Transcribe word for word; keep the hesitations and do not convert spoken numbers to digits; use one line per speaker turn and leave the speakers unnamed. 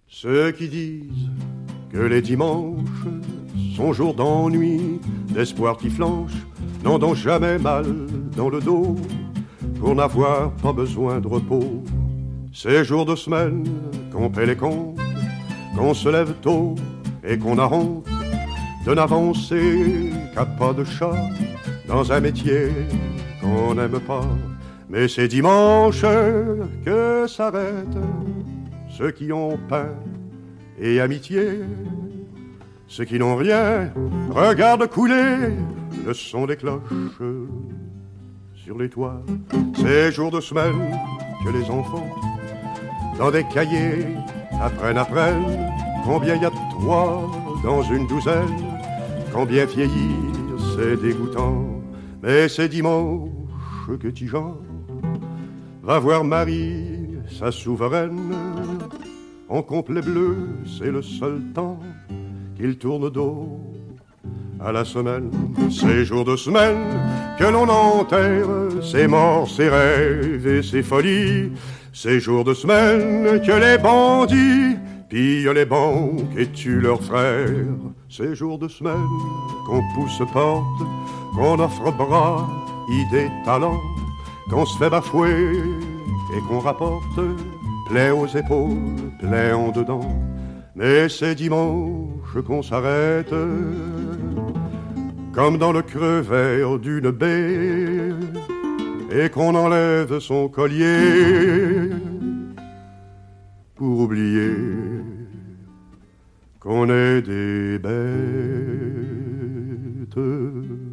Ceux qui disent que les dimanches sont jours d'ennui, d'espoir qui flanche, n'en ont jamais mal dans le dos, pour n'avoir pas besoin de repos. Ces jours de semaine qu'on paie les comptes, qu'on se lève tôt et qu'on a honte de n'avancer qu'à pas de chat dans un métier qu'on n'aime pas. Mais c'est dimanche que s'arrêtent ceux qui ont pain et amitié. Ceux qui n'ont rien regardent couler le son des cloches sur les toits. Ces jours de semaine que les enfants dans des cahiers apprennent, apprennent combien il y a de trois dans une douzaine. Combien vieillir c'est dégoûtant. Mais c'est dimanche que Tijan va voir Marie, sa souveraine, en complet bleu, c'est le seul temps qu'il tourne dos à la semaine. Ces jours de semaine que l'on enterre ses morts, ses rêves et ses folies. Ces jours de semaine que les bandits pillent les banques et tuent leurs frères. Ces jours de semaine qu'on pousse porte, qu'on offre bras, idées, talents, qu'on se fait bafouer et qu'on rapporte plaie aux épaules, plaie en dedans. Mais c'est dimanche qu'on s'arrête, comme dans le creux vert d'une baie, et qu'on enlève son collier pour oublier qu'on est des bêtes.